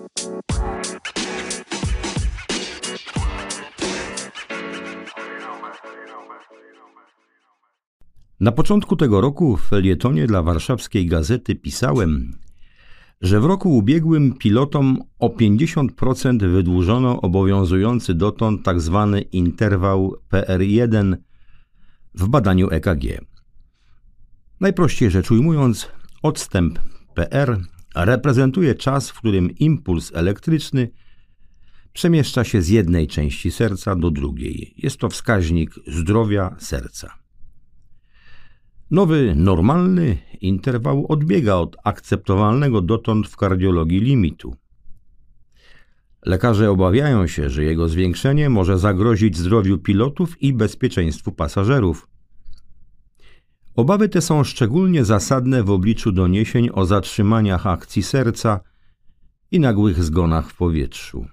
Na początku tego roku w felietonie dla warszawskiej gazety pisałem, że w roku ubiegłym pilotom o 50% wydłużono obowiązujący dotąd tzw. interwał PR1 w badaniu EKG. Najprościej rzecz ujmując, odstęp PR reprezentuje czas, w którym impuls elektryczny przemieszcza się z jednej części serca do drugiej. Jest to wskaźnik zdrowia serca. Nowy, normalny interwał odbiega od akceptowalnego dotąd w kardiologii limitu. Lekarze obawiają się, że jego zwiększenie może zagrozić zdrowiu pilotów i bezpieczeństwu pasażerów. Obawy te są szczególnie zasadne w obliczu doniesień o zatrzymaniach akcji serca i nagłych zgonach w powietrzu.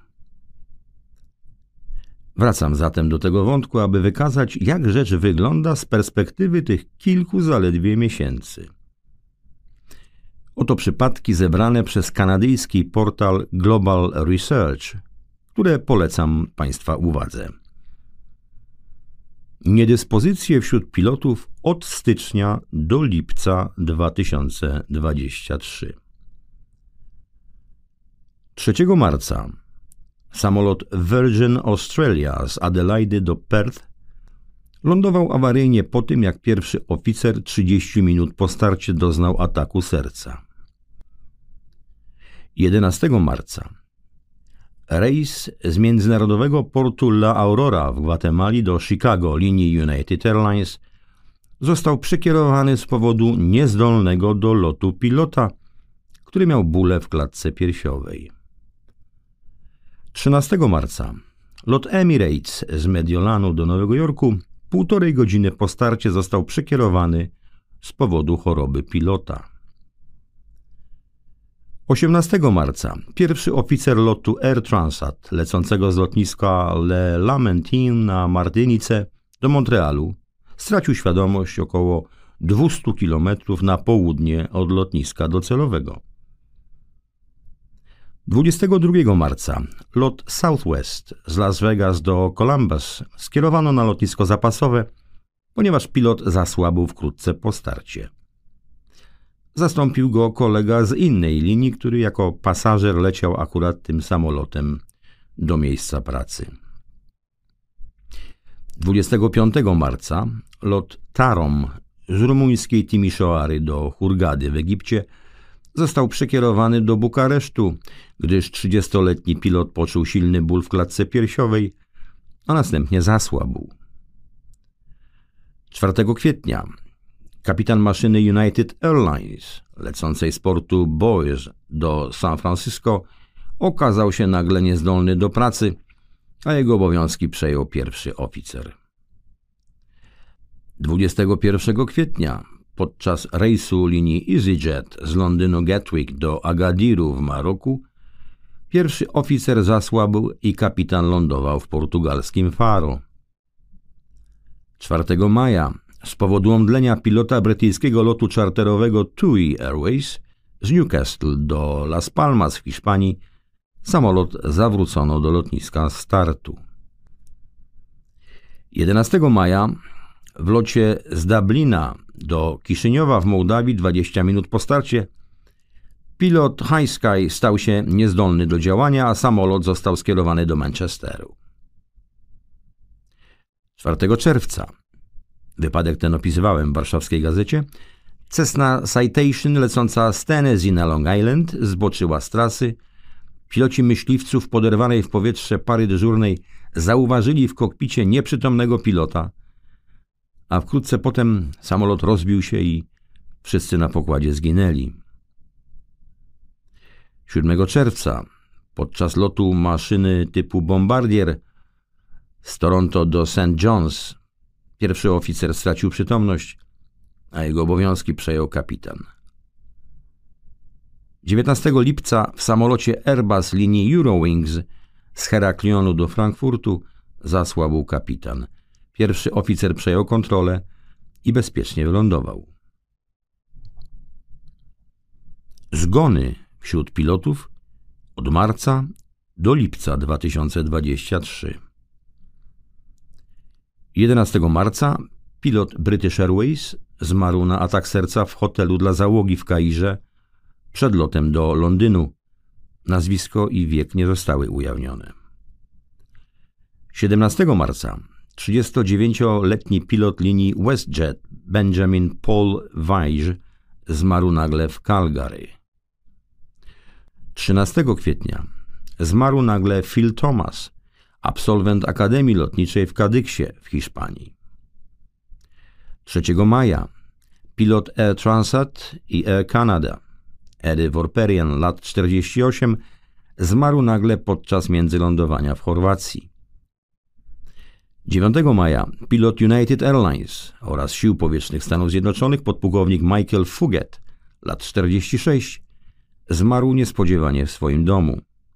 Wracam zatem do tego wątku, aby wykazać, jak rzecz wygląda z perspektywy tych kilku zaledwie miesięcy. Oto przypadki zebrane przez kanadyjski portal Global Research, które polecam Państwa uwadze. Niedyspozycje wśród pilotów od stycznia do lipca 2023. 3 marca samolot Virgin Australia z Adelaide do Perth lądował awaryjnie po tym, jak pierwszy oficer 30 minut po starcie doznał ataku serca. 11 marca rejs z międzynarodowego portu La Aurora w Gwatemali do Chicago linii United Airlines został przekierowany z powodu niezdolnego do lotu pilota, który miał bóle w klatce piersiowej. 13 marca lot Emirates z Mediolanu do Nowego Jorku 1,5 godziny po starcie został przekierowany z powodu choroby pilota. 18 marca pierwszy oficer lotu Air Transat lecącego z lotniska Le Lamentin na Martynice do Montrealu stracił świadomość około 200 km na południe od lotniska docelowego. 22 marca lot Southwest z Las Vegas do Columbus skierowano na lotnisko zapasowe, ponieważ pilot zasłabł wkrótce po starcie. Zastąpił go kolega z innej linii, który jako pasażer leciał akurat tym samolotem do miejsca pracy. 25 marca lot Tarom z rumuńskiej Timișoary do Hurgady w Egipcie został przekierowany do Bukaresztu, gdyż 30-letni pilot poczuł silny ból w klatce piersiowej, a następnie zasłabł. 4 kwietnia kapitan maszyny United Airlines lecącej z portu Boise do San Francisco okazał się nagle niezdolny do pracy, a jego obowiązki przejął pierwszy oficer. 21 kwietnia podczas rejsu linii EasyJet z Londynu Gatwick do Agadiru w Maroku pierwszy oficer zasłabł i kapitan lądował w portugalskim Faro. 4 maja z powodu omdlenia pilota brytyjskiego lotu czarterowego TUI Airways z Newcastle do Las Palmas w Hiszpanii samolot zawrócono do lotniska startu. 11 maja w locie z Dublina do Kiszyniowa w Mołdawii 20 minut po starcie pilot High Sky stał się niezdolny do działania, a samolot został skierowany do Manchesteru. 4 czerwca wypadek ten opisywałem w warszawskiej gazecie. Cessna Citation lecąca z Tennessee na Long Island zboczyła z trasy. Piloci myśliwców poderwanej w powietrze pary dyżurnej zauważyli w kokpicie nieprzytomnego pilota, a wkrótce potem samolot rozbił się i wszyscy na pokładzie zginęli. 7 czerwca podczas lotu maszyny typu Bombardier z Toronto do St. John's pierwszy oficer stracił przytomność, a jego obowiązki przejął kapitan. 19 lipca w samolocie Airbus linii Eurowings z Heraklionu do Frankfurtu zasłabł kapitan. Pierwszy oficer przejął kontrolę i bezpiecznie wylądował. Zgony wśród pilotów od marca do lipca 2023. 11 marca pilot British Airways zmarł na atak serca w hotelu dla załogi w Kairze przed lotem do Londynu. Nazwisko i wiek nie zostały ujawnione. 17 marca 39-letni pilot linii WestJet Benjamin Paul Weige zmarł nagle w Calgary. 13 kwietnia zmarł nagle Phil Thomas, absolwent Akademii Lotniczej w Cadixie w Hiszpanii. 3 maja pilot Air Transat i Air Canada Eddie Vorperian, lat 48, zmarł nagle podczas międzylądowania w Chorwacji. 9 maja pilot United Airlines oraz Sił Powietrznych Stanów Zjednoczonych podpułkownik Michael Fugett, lat 46, zmarł niespodziewanie w swoim domu.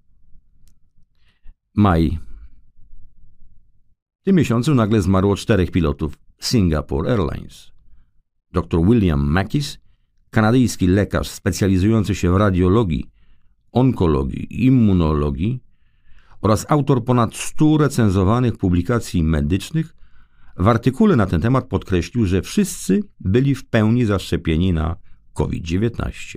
Maj. W tym miesiącu nagle zmarło 4 pilotów Singapore Airlines. Dr William Mackis, kanadyjski lekarz specjalizujący się w radiologii, onkologii i immunologii oraz autor ponad 100 recenzowanych publikacji medycznych, w artykule na ten temat podkreślił, że wszyscy byli w pełni zaszczepieni na COVID-19.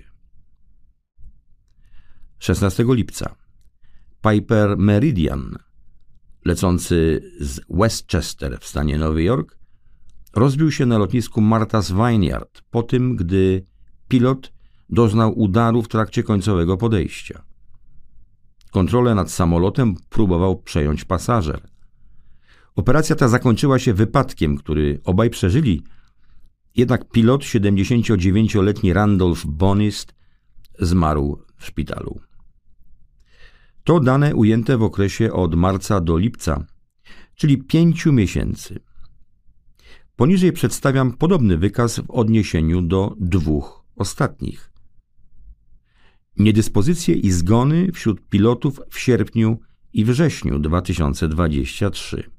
16 lipca Piper Meridian, lecący z Westchester w stanie Nowy Jork, rozbił się na lotnisku Martha's Vineyard po tym, gdy pilot doznał udaru w trakcie końcowego podejścia. Kontrolę nad samolotem próbował przejąć pasażer. Operacja ta zakończyła się wypadkiem, który obaj przeżyli, jednak pilot, 79-letni Randolph Bonist, zmarł w szpitalu. To dane ujęte w okresie od marca do lipca, czyli 5 miesięcy. Poniżej przedstawiam podobny wykaz w odniesieniu do 2 ostatnich. Niedyspozycje i zgony wśród pilotów w sierpniu i wrześniu 2023.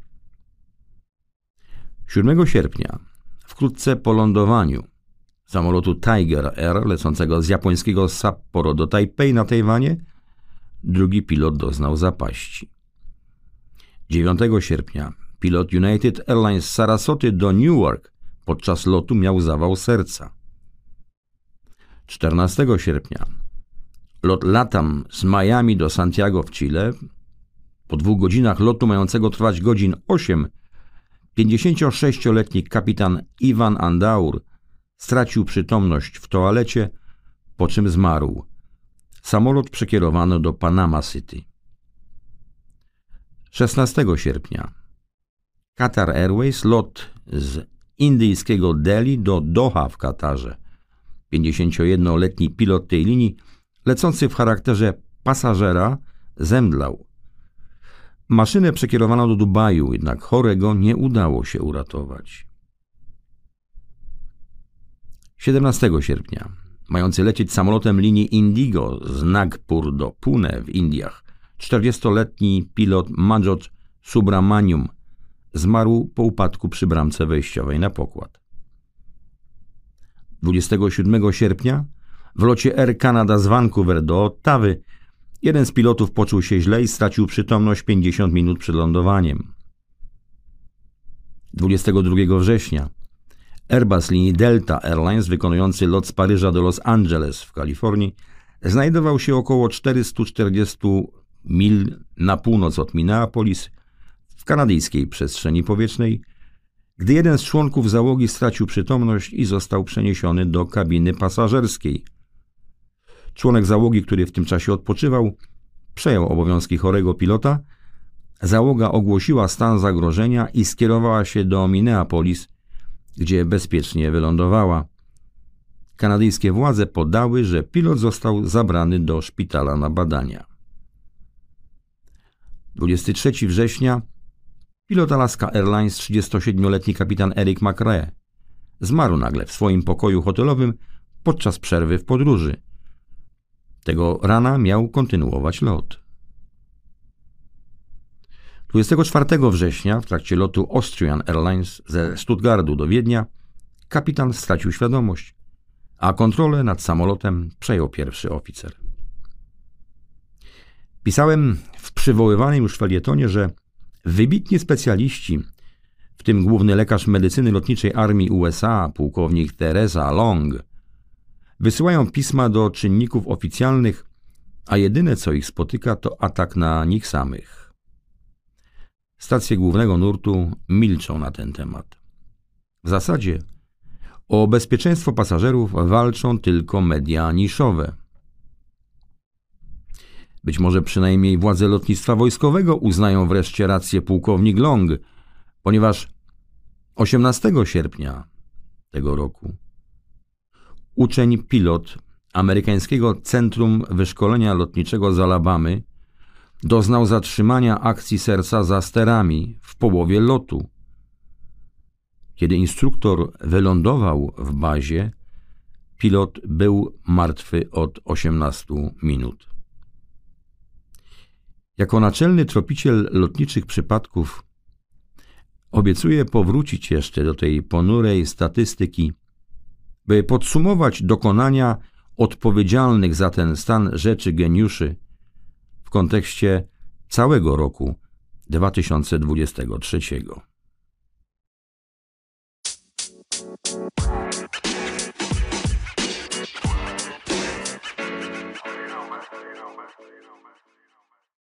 7 sierpnia, wkrótce po lądowaniu samolotu Tiger Air lecącego z japońskiego Sapporo do Tajpej na Tajwanie, drugi pilot doznał zapaści. 9 sierpnia pilot United Airlines z Sarasoty do Newark podczas lotu miał zawał serca. 14 sierpnia lot LATAM z Miami do Santiago w Chile. Po 2 godzinach lotu mającego trwać godzin 8, 56-letni kapitan Ivan Andaur stracił przytomność w toalecie, po czym zmarł. Samolot przekierowano do Panama City. 16 sierpnia Qatar Airways, lot z indyjskiego Delhi do Doha w Katarze. 51-letni pilot tej linii, lecący w charakterze pasażera, zemdlał. Maszynę przekierowano do Dubaju, jednak chorego nie udało się uratować. 17 sierpnia mający lecieć samolotem linii Indigo z Nagpur do Pune w Indiach, 40-letni pilot Manoj Subramaniam zmarł po upadku przy bramce wejściowej na pokład. 27 sierpnia w locie Air Canada z Vancouver do Ottawy jeden z pilotów poczuł się źle i stracił przytomność 50 minut przed lądowaniem. 22 września Airbus linii Delta Airlines wykonujący lot z Paryża do Los Angeles w Kalifornii znajdował się około 440 mil na północ od Minneapolis w kanadyjskiej przestrzeni powietrznej, gdy jeden z członków załogi stracił przytomność i został przeniesiony do kabiny pasażerskiej. Członek załogi, który w tym czasie odpoczywał, przejął obowiązki chorego pilota. Załoga ogłosiła stan zagrożenia i skierowała się do Minneapolis, gdzie bezpiecznie wylądowała. Kanadyjskie władze podały, że pilot został zabrany do szpitala na badania. 23 września pilot Alaska Airlines, 37-letni kapitan Eric McRae, zmarł nagle w swoim pokoju hotelowym podczas przerwy w podróży. Tego rana miał kontynuować lot. 24 września w trakcie lotu Austrian Airlines ze Stuttgartu do Wiednia kapitan stracił świadomość, a kontrolę nad samolotem przejął pierwszy oficer. Pisałem w przywoływanym już felietonie, że wybitni specjaliści, w tym główny lekarz medycyny lotniczej armii USA, pułkownik Teresa Long, wysyłają pisma do czynników oficjalnych, a jedyne co ich spotyka to atak na nich samych. Stacje głównego nurtu milczą na ten temat. W zasadzie o bezpieczeństwo pasażerów walczą tylko media niszowe. Być może przynajmniej władze lotnictwa wojskowego uznają wreszcie rację pułkownik Long, ponieważ 18 sierpnia tego roku uczeń pilot amerykańskiego Centrum Wyszkolenia Lotniczego z Alabamy doznał zatrzymania akcji serca za sterami w połowie lotu. Kiedy instruktor wylądował w bazie, pilot był martwy od 18 minut. Jako naczelny tropiciel lotniczych przypadków obiecuję powrócić jeszcze do tej ponurej statystyki, by podsumować dokonania odpowiedzialnych za ten stan rzeczy geniuszy w kontekście całego roku 2023.